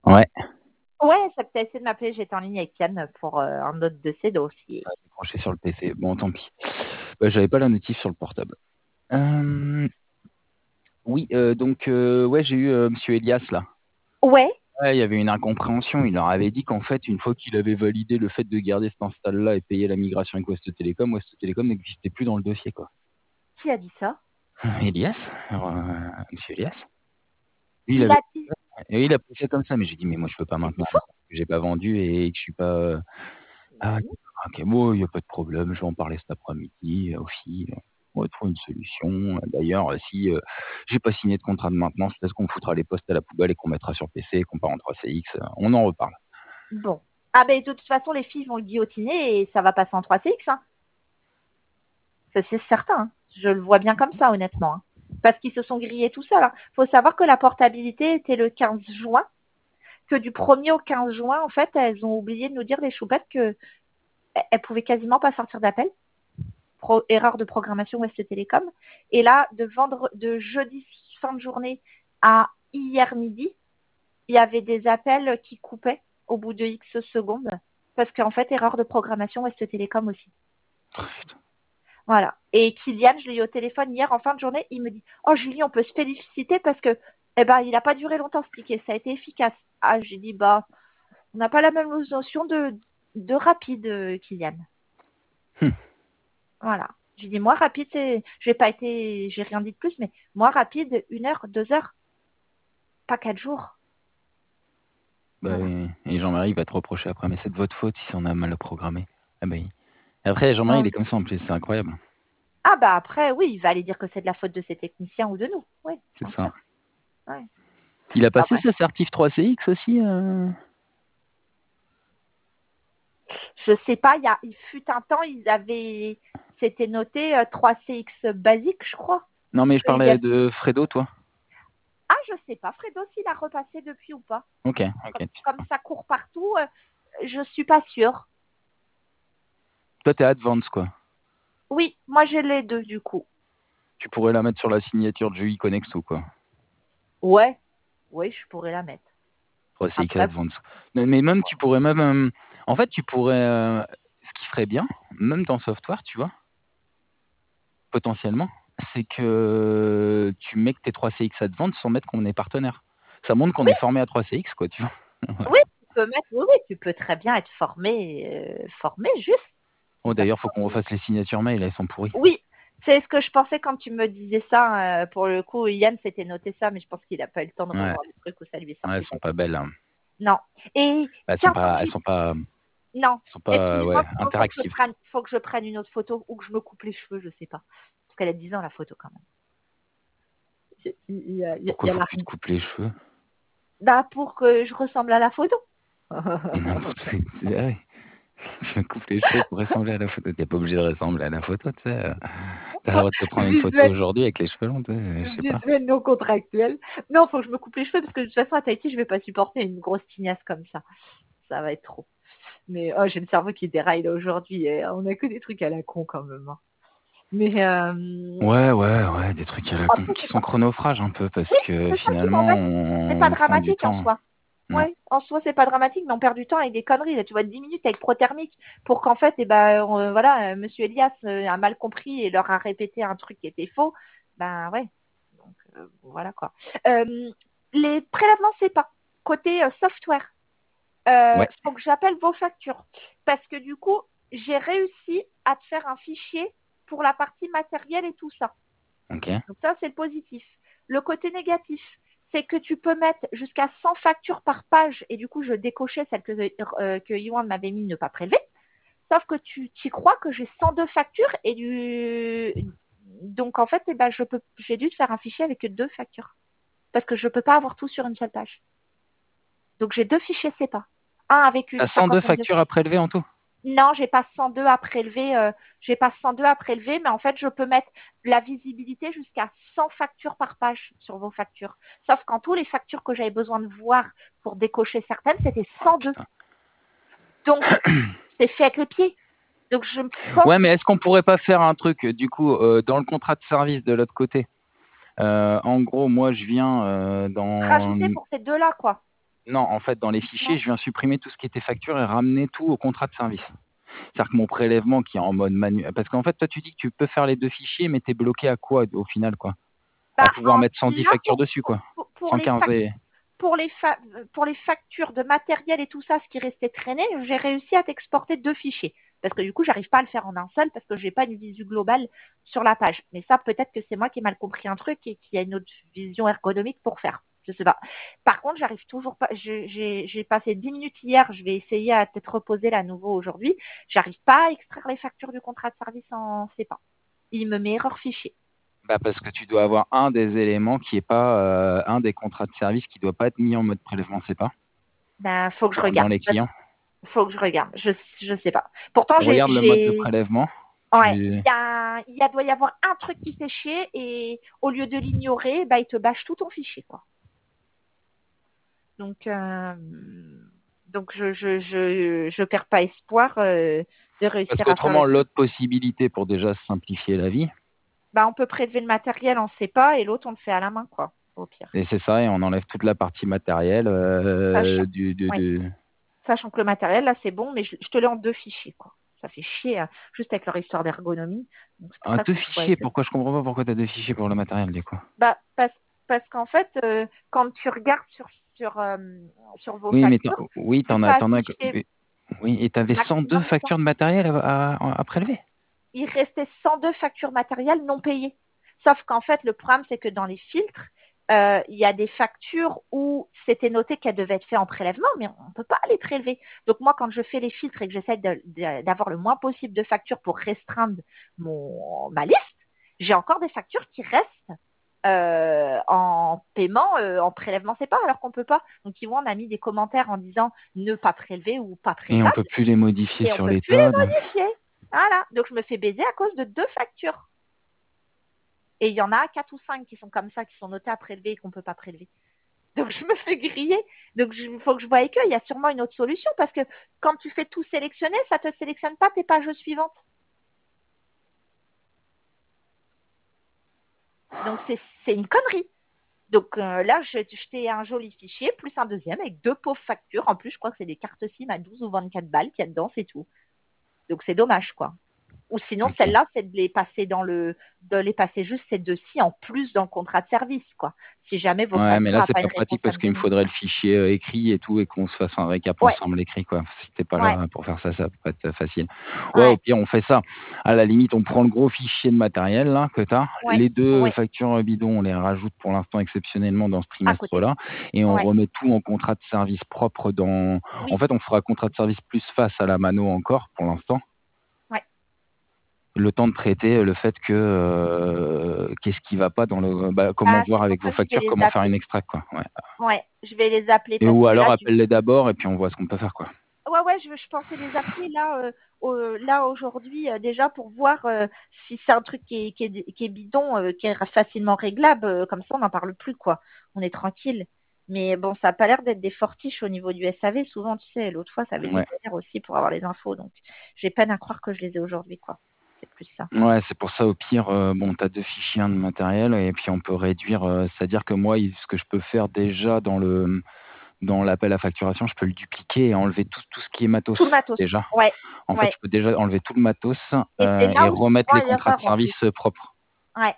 Ouais. Ouais, ça peut essayer de m'appeler. J'étais en ligne avec Yann pour un autre de ses dossiers. Ça a décroché sur le PC. Bon, tant pis. Bah, j'avais pas la notif sur le portable. Oui, donc, ouais, j'ai eu Monsieur Elias là. Ouais. Ouais, il y avait une incompréhension. Il leur avait dit qu'en fait, une fois qu'il avait validé le fait de garder cet install-là et payer la migration avec Ouest Télécom n'existait plus dans le dossier, quoi. Qui a dit ça? Elias, Monsieur Elias. Lui, Il a dit. et il a pris ça comme ça, mais j'ai dit, mais moi, je peux pas Mais c'est maintenant faux. que j'ai pas vendu et que je suis pas. Ah, ok, bon, il n'y a pas de problème, je vais en parler cet après-midi aussi. On va trouver une solution. D'ailleurs, si j'ai pas signé de contrat de maintenance, peut-être qu'on foutra les postes à la poubelle et qu'on mettra sur PC et qu'on part en 3CX. On en reparle. Bon. Ah ben de toute façon, les filles vont le guillotiner et ça va passer en 3CX. Hein. Ça, c'est certain. Hein. Je le vois bien comme ça, honnêtement. Hein. Parce qu'ils se sont grillés tout seuls. Il faut savoir que la portabilité était le 15 juin. Que du 1er au 15 juin, en fait, elles ont oublié de nous dire, les choupettes, qu'elles pouvaient quasiment pas sortir d'appel. Erreur de programmation Ouest Télécom. Et là, de jeudi fin de journée à hier midi, il y avait des appels qui coupaient au bout de X secondes. Parce qu'en fait, erreur de programmation Ouest Télécom aussi. Voilà. Et Kylian, je l'ai eu au téléphone hier en fin de journée, il me dit « Oh Julie, on peut se féliciter parce que il n'a pas duré longtemps ce ticket, ça a été efficace. » Ah, j'ai dit « Bah, on n'a pas la même notion de rapide, Kylian. » Voilà. J'ai dit « Moi, rapide, j'ai rien dit de plus, mais moi, rapide, 1 heure, 2 heures, pas 4 jours. » Bah Voilà. oui. Et Jean-Marie va te reprocher après, mais c'est de votre faute si on a mal programmé. Ah bah oui. Après, Jean-Marie, il est comme ça en plus, c'est incroyable. Ah bah après, oui, il va aller dire que c'est de la faute de ses techniciens ou de nous. Oui, C'est bien ça. sûr. Ouais. Il a passé Après. sa certif 3CX aussi Je sais pas, il fut un temps, c'était noté 3CX basique, je crois. Non, mais je parlais de Fredo, toi. Ah, je sais pas, Fredo, s'il a repassé depuis ou pas. Ok. Comme ça court partout, je suis pas sûre. Toi, t'es Advance, quoi. Oui, moi j'ai les deux du coup. Tu pourrais la mettre sur la signature de Jui Connexo, quoi. Ouais, oui, je pourrais la mettre. 3CX Après, Advance. Mais même, tu pourrais même... en fait, tu pourrais... ce qui ferait bien, même dans Software, tu vois, potentiellement, c'est que tu mets que tes 3CX Advance sans mettre qu'on est partenaire. Ça montre qu'on oui, est formé à 3CX, quoi, tu vois. oui, oui, tu peux très bien être formé juste. Oh, d'ailleurs, faut qu'on refasse les signatures mail, elles sont pourries. Oui, c'est ce que je pensais quand tu me disais ça. Pour le coup, Yann s'était noté ça, mais je pense qu'il n'a pas eu le temps de Ouais. revoir le truc où ça lui est Ouais, elles sorti. sont pas belles. Hein. Non. Et Elles sont tiens, pas... non. ouais, Excuse-moi, interactives. faut que je prenne une autre photo ou que je me coupe les cheveux, je sais pas. Parce qu'elle a 10 ans la photo quand même. Pourquoi faut que tu te coupes les cheveux? Bah, pour que je ressemble à la photo. N'importe quoi. Ah ouais. Je me coupe les cheveux pour ressembler à la photo. T'es pas obligé de ressembler à la photo, tu sais. T'as le droit de te prendre une photo aujourd'hui avec les cheveux longs, je sais pas. Visuel non contractuel. Non, faut que je me coupe les cheveux parce que de toute façon à Tahiti, je vais pas supporter une grosse tignasse comme ça. Ça va être trop. Mais oh, j'ai le cerveau qui déraille là aujourd'hui. On a que des trucs à la con quand même. Hein. Mais Ouais, des trucs à la con, après, qui sont chronophages un peu, parce oui, que c'est ça qui finalement, m'embête. C'est pas on prend du dramatique en temps. soi. Non. Ouais, en soi, c'est pas dramatique, mais on perd du temps avec des conneries. Là, tu vois, 10 minutes avec Prothermique pour qu'en fait, voilà, Monsieur Elias a mal compris et leur a répété un truc qui était faux. Ben ouais. Donc voilà quoi. Les prélèvements, c'est pas côté software. Ouais. Faut que j'appelle vos factures parce que du coup, j'ai réussi à te faire un fichier pour la partie matérielle et tout ça. Ok. Donc ça, c'est le positif. Le côté négatif, c'est que tu peux mettre jusqu'à 100 factures par page et du coup, je décochais celle que Yohan m'avait mis ne pas prélever. Sauf que tu crois que j'ai 102 factures et donc en fait, j'ai dû te faire un fichier avec que 2 factures parce que je ne peux pas avoir tout sur une seule page. Donc j'ai 2 fichiers CEPA. Un avec T'as une 102 cinquantaine de factures à prélever en tout? Non, j'ai pas 102 à prélever. J'ai pas 102 à prélever, mais en fait, je peux mettre la visibilité jusqu'à 100 factures par page sur vos factures. Sauf qu'en tous les factures que j'avais besoin de voir pour décocher certaines, c'était 102. Putain. Donc, c'est fait avec le pied. Donc, je pense... Ouais, mais est-ce qu'on pourrait pas faire un truc, du coup, dans le contrat de service de l'autre côté? En gros, moi, je viens dans... Rajouter pour ces deux-là, quoi. Non, en fait, dans les fichiers, Non? je viens supprimer tout ce qui était facture et ramener tout au contrat de service. C'est-à-dire que mon prélèvement qui est en mode manuel, parce qu'en fait, toi, tu dis que tu peux faire les 2 fichiers, mais tu es bloqué à quoi au final, quoi? À Bah, pouvoir mettre 110 là, factures dessus, quoi? pour les 115 et pour les factures de matériel et tout ça, ce qui restait traîné, j'ai réussi à t'exporter 2 fichiers. Parce que du coup, j'arrive pas à le faire en un seul parce que j'ai pas une visu globale sur la page. Mais ça, peut-être que c'est moi qui ai mal compris un truc et qu'il y a une autre vision ergonomique pour faire. Je sais pas. Par contre, j'arrive toujours pas. J'ai passé 10 minutes hier. Je vais essayer à peut-être reposer la nouveau aujourd'hui. J'arrive pas à extraire les factures du contrat de service en CEPA. Il me met erreur fichier. bah, parce que tu dois avoir un des éléments qui est pas, un des contrats de service qui doit pas être mis en mode prélèvement CEPA Ben, faut que je dans regarde. les clients. Faut que je regarde. Je sais pas. Pourtant, Regarde le mode de prélèvement, ouais, tu doit y avoir un truc qui fait chier et au lieu de l'ignorer, bah, il te bâche tout ton fichier, quoi. Donc, je perds pas espoir de parce réussir à faire le qu'autrement, truc. l'autre possibilité pour déjà se simplifier la vie, Bah, on peut prélever le matériel, on sait pas, et l'autre, on le fait à la main, quoi, au pire. et c'est ça, et on enlève toute la partie matérielle, Sachant, du ouais, de sachant que le matériel, là, c'est bon, mais je te l'ai en 2 fichiers, quoi. Ça fait chier, hein, juste avec leur histoire d'ergonomie. Donc, c'est pour ah, ça 2 qu'il faut que je vois avec fichiers, eux. pourquoi je comprends pas pourquoi tu as 2 fichiers pour le matériel, du coup? Bah, parce qu'en fait, quand tu regardes sur vos Oui, mais factures, oui, tu t'en peux as t'en as afficher mais oui, et tu avais 102 maximum de points. factures de matériel à prélever? Il restait 102 factures matérielles non payées. Sauf qu'en fait, le problème, c'est que dans les filtres, il y a des factures où c'était noté qu'elles devaient être faites en prélèvement, mais on ne peut pas les prélever. Donc moi, quand je fais les filtres et que j'essaie d'avoir le moins possible de factures pour restreindre ma liste, j'ai encore des factures qui restent en paiement, en prélèvement pas alors qu'on peut pas. Donc, ils vont, on a mis des commentaires en disant ne pas prélever ou pas Et on prélevable peut plus les modifier et on sur peut plus les l'état, donc modifier. Voilà. Donc, je me fais baiser à cause de 2 factures. Et il y en a 4 ou 5 qui sont comme ça, qui sont notés à prélever et qu'on peut pas prélever. Donc, je me fais griller. Donc, il faut que je voie avec eux. Il y a sûrement une autre solution parce que quand tu fais tout sélectionner, ça te sélectionne pas tes pages suivantes. Donc, c'est une connerie. Donc là, je t'ai un joli fichier, plus un deuxième avec 2 pauvres factures. En plus, je crois que c'est des cartes SIM à 12 ou 24 balles qu'il y a dedans, c'est tout. Donc c'est dommage, quoi. Ou sinon, OK. celle-là, c'est de les passer juste ces 2-ci en plus dans le contrat de service, quoi. Si jamais vos Ouais, mais factures là, n'ont c'est pas pas une pratique parce qu'il me responsabilité. faudrait le fichier, écrit et tout et qu'on se fasse un récap Ouais, ensemble écrit, quoi. Si tu pas ouais, là pour faire ça, ça va pas être facile. Ouais, au ouais, pire, on fait ça. À la limite, on prend le gros fichier de matériel là que tu as, ouais, les 2 ouais, factures, bidons, on les rajoute pour l'instant exceptionnellement dans ce à côté. trimestre-là et on Ouais, remet tout en contrat de service propre dans en oui, fait, on fera contrat de service plus face à la mano encore pour l'instant. ouais. Le temps de traiter, le fait que, qu'est-ce qui va pas dans le bah, comment Ah, voir c'est pour avec vos ça que je vais factures, les comment faire une appeler. extract, quoi. Ouais. Ouais, je vais les appeler Et parce ou que alors là, appelle-les d'abord et puis on voit ce qu'on peut faire, quoi. ouais, ouais, je pensais les appeler là, là aujourd'hui déjà pour voir si c'est un truc qui est bidon, qui est facilement réglable. Comme ça, on n'en parle plus, quoi. On est tranquille. Mais bon, ça a pas l'air d'être des fortiches au niveau du SAV. Souvent, tu sais, l'autre fois, ça avait été Ouais. galère aussi pour avoir les infos. Donc, j'ai peine à croire que je les ai aujourd'hui, quoi. C'est plus ça. Ouais, c'est pour ça au pire, bon, tu as 2 fichiers, de matériel et puis on peut réduire, c'est-à-dire que moi, ce que je peux faire déjà dans l'appel à facturation, je peux le dupliquer et enlever tout ce qui est Tout le matos, matos. déjà. Ouais, En fait, ouais. je peux déjà enlever tout le matos, Et c'est et là où remettre souvent les contrats de l'erreur en plus. service, propres. Ouais.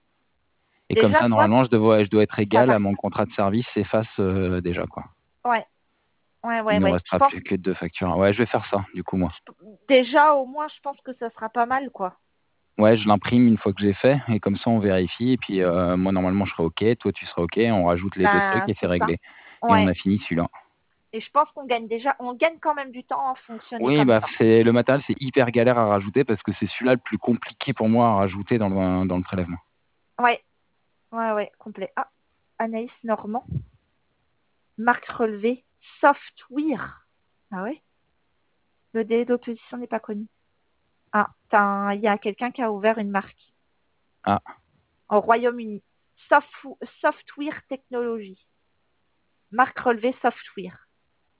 Et comme Déjà, ça, toi, normalement, je dois être ça égal à marche. mon contrat de service efface, déjà, quoi. Ouais, ouais, ouais, Il nous ouais. Je restera pense plus que 2 factures. Ouais, je vais faire ça, du coup, moi. déjà au moins, je pense que ça sera pas mal, quoi. Ouais, je l'imprime une fois que j'ai fait et comme ça on vérifie et puis, moi normalement je serai OK, toi tu seras OK, on rajoute les 2 trucs Ben, et c'est c'est ça. réglé et on Ouais. a fini celui-là. Et je pense on gagne quand même du temps à fonctionner Oui, comme bah, ça. c'est le matériel, c'est hyper galère à rajouter parce que c'est celui-là le plus compliqué pour moi à rajouter dans le prélèvement. Ouais, ouais, ouais, complet. Ah, Anaïs Normand, marque relevée, software. Ah ouais? Le délai d'opposition n'est pas connu. Ah, il y a quelqu'un qui a ouvert une marque Ah, au Royaume-Uni. Software Technology. Marque relevée software.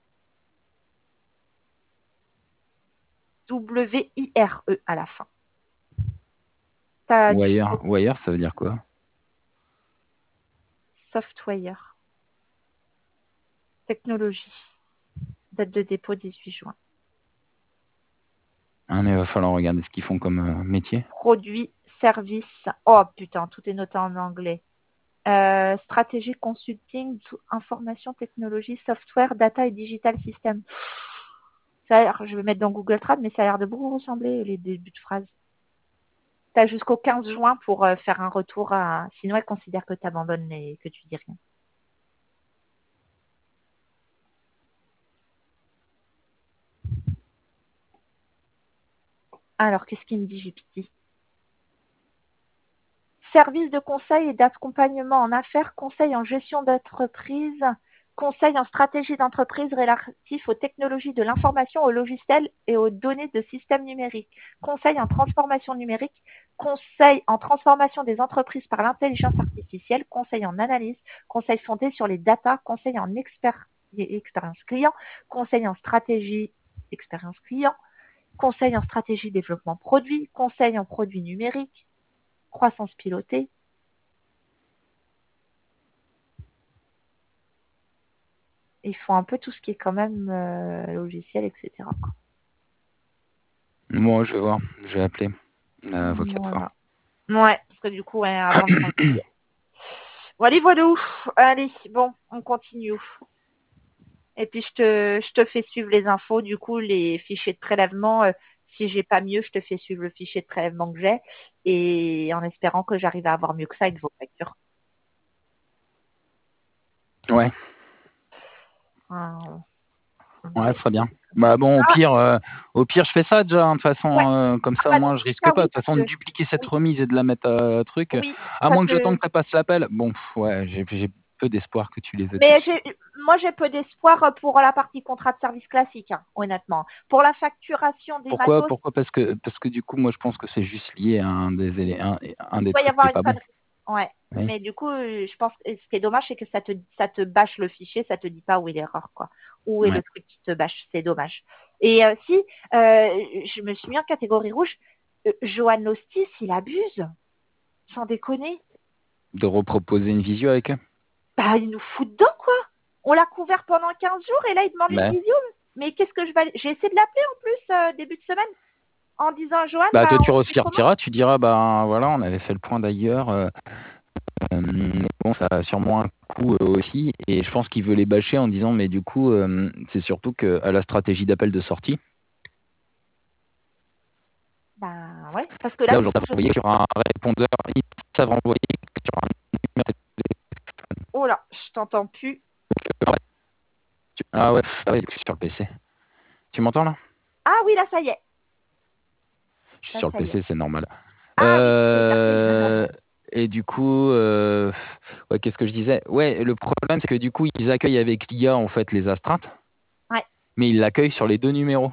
WIRE à la fin. T'as du wire ça veut dire quoi? software. Technologie. Date de dépôt 18 juin. Ah, mais il va falloir regarder ce qu'ils font comme métier. Produits, services. Oh putain, tout est noté en anglais. Stratégie consulting, information, technologie, software, data et digital system. Ça a l'air, je vais mettre dans Google Trad, mais ça a l'air de beaucoup ressembler les débuts de phrase. Tu as jusqu'au 15 juin pour faire un retour à. Sinon, elle considère que tu abandonnes et que tu dis rien. Alors, qu'est-ce qu'il me dit, GPT? Service de conseil et d'accompagnement en affaires, conseil en gestion d'entreprise, conseil en stratégie d'entreprise relatif aux technologies de l'information, aux logiciels et aux données de systèmes numériques, conseil en transformation numérique, conseil en transformation des entreprises par l'intelligence artificielle, conseil en analyse, conseil fondé sur les datas, conseil en expérience client, conseil en stratégie expérience client, conseil en stratégie développement produit, conseil en produits numériques, croissance pilotée. Ils font un peu tout ce qui est quand même logiciel, etc. Moi, je vais voir. Je vais appeler l'avocate. Voilà. Ouais, parce que du coup, ouais, avant le 5 juillet. Voilà, voilà. Allez, bon, on continue. Et puis, je te fais suivre les infos. Du coup, les fichiers de prélèvement, si j'ai pas mieux, je te fais suivre le fichier de prélèvement que j'ai. Et en espérant que j'arrive à avoir mieux que ça avec vos factures. Ouais, Euh, ouais, très bien. Bah bon, au pire, je fais ça déjà, hein, de toute ouais. façon, comme Ah ça, bah moi, dans je tout risque cas, pas. De oui, toute parce façon, de que dupliquer cette oui, remise et de la mettre truc, oui, à ça moins que je te. tente que ça passe l'appel. Bon, ouais, j'ai peu d'espoir que tu les aies Mais tous. moi, j'ai peu d'espoir pour la partie contrat de service classique, hein, honnêtement. Pour la facturation des Pourquoi? matos, Pourquoi? Parce que du coup, moi, je pense que c'est juste lié à un il des doit y trucs qui avoir est une pas bon. connerie. Ouais. Oui. Mais du coup, je pense que ce qui est dommage, c'est que ça te bâche le fichier, ça te dit pas où est l'erreur, quoi. Où est Ouais. le truc qui te bâche. C'est dommage. Et si, je me suis mis en catégorie rouge, Johan Lostis, il abuse. Sans déconner. De reproposer une visio avec eux. Bah, il nous fout dedans, quoi. On l'a couvert pendant 15 jours et là, il demande une Bah, visio. Mais qu'est-ce que je vais. J'ai essayé de l'appeler en plus début de semaine en disant Johan, bah toi, bah, tu on fait comment? ressortiras, tu diras, bah voilà, on avait fait le point d'ailleurs. Mais bon, ça a sûrement un coût aussi. Et je pense qu'il veut les bâcher en disant, mais du coup, c'est surtout qu'à la stratégie d'appel de sortie. Bah, ouais. Parce que là, Là, du aujourd'hui, coup, tu as envoyé sur un répondeur, ils savent renvoyer sur un numéro oh là, je t'entends plus. de Ah ouais, je suis sur le PC. Tu m'entends là? Ah oui, là, ça y est. Je suis Là, sur le ça y est. PC, c'est normal. Ah oui, j'ai capté. Et du coup, ouais, qu'est-ce que je disais? Ouais, le problème, c'est que du coup, ils accueillent avec l'IA en fait les astreintes, Ouais. mais ils l'accueillent sur les deux numéros.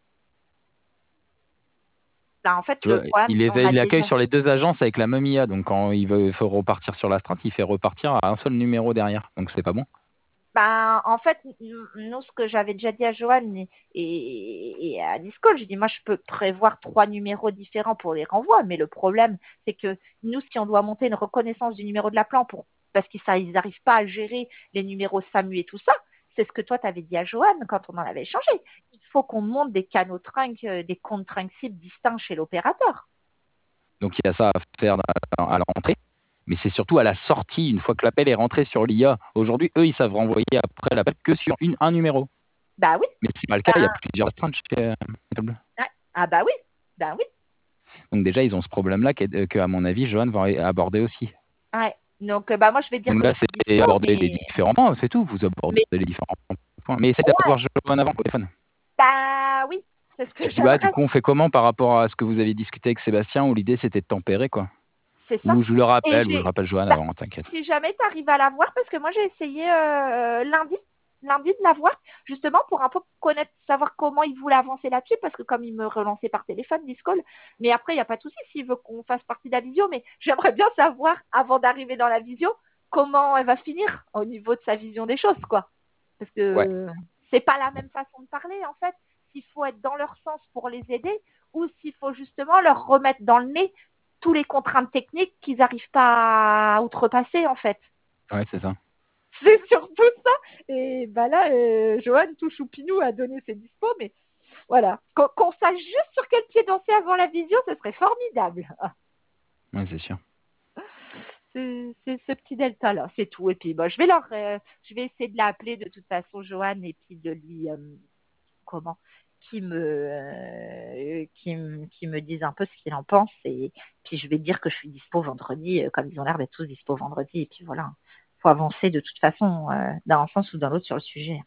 Bah, en fait, Tu le vois, problème, on il a l'accueille déjà. sur les deux agences avec la même IA. Donc, quand il faut repartir sur l'astreinte, il fait repartir à un seul numéro derrière. Donc, c'est pas bon. Ben, en fait, nous, ce que j'avais déjà dit à Johan et à Discord, j'ai dit, moi, je peux prévoir 3 numéros différents pour les renvois, mais le problème, c'est que nous, si on doit monter une reconnaissance du numéro de l'appelant parce qu'ils n'arrivent pas à gérer les numéros SAMU et tout ça, c'est ce que toi, tu avais dit à Johan quand on en avait échangé. Il faut qu'on monte des canaux trunk, des comptes trunk cibles distincts chez l'opérateur. Donc, il y a ça à faire à l'entrée. Mais c'est surtout à la sortie, une fois que l'appel est rentré sur l'IA. Aujourd'hui, eux, ils savent renvoyer après l'appel que sur un numéro. Bah oui. Mais c'est pas le cas, il y a Ben, plusieurs astreintes chez Câble. ouais. Ah bah oui. Bah oui. Donc, déjà, ils ont ce problème-là à mon avis, Johan va aborder aussi. Ouais. Donc, bah moi, je vais dire Donc que là, je suis c'est dispo, aborder les différents points, c'est tout. Vous abordez mais les différents points. Mais essayez ouais. d'avoir Johan avant au téléphone. Bah oui, c'est ce que Tu dis, bah, du j'aimerais. coup, on fait comment par rapport à ce que vous avez discuté avec Sébastien, où l'idée c'était de tempérer, quoi. C'est ça. Ou je le Et rappelle, ou je rappelle Johan bah, avant, t'inquiète. si jamais tu arrives à la voir, parce que moi j'ai essayé lundi de la voir, justement pour un peu connaître, savoir comment il voulait avancer là-dessus, parce que comme il me relançait par téléphone, Discord, mais après il n'y a pas de souci s'il veut qu'on fasse partie de la visio, mais j'aimerais bien savoir, avant d'arriver dans la visio, comment elle va finir au niveau de sa vision des choses, quoi. Parce Ouais, que c'est pas la même façon de parler, en fait, s'il faut être dans leur sens pour les aider, ou s'il faut justement leur remettre dans le nez tous les contraintes techniques qu'ils n'arrivent pas à outrepasser, en fait. ouais, c'est ça. C'est surtout ça. Et bah là, Johan Touchoupinou a donné ses dispos, mais voilà. Qu'on sache juste sur quel pied danser avant la visio, ce serait formidable. Ouais, c'est sûr. C'est ce petit delta-là, c'est tout. Et puis, je vais essayer de l'appeler de toute façon, Johan, et puis de lui, comment, qui me dise un peu ce qu'il en pense. Et puis, je vais dire que je suis dispo vendredi, comme ils ont l'air d'être tous dispo vendredi. Et puis voilà, faut avancer de toute façon, dans un sens ou dans l'autre sur le sujet.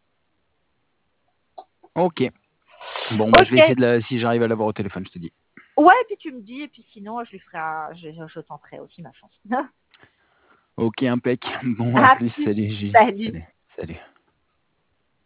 Ok. Bon, bah, je vais essayer Ok. si j'arrive à l'avoir au téléphone, je te dis. Ouais, et puis tu me dis, et puis sinon, je tenterai aussi ma chance. Ok, impec. Bon, à À plus. plus. Salut, Gigi. Salut. Salut. Salut.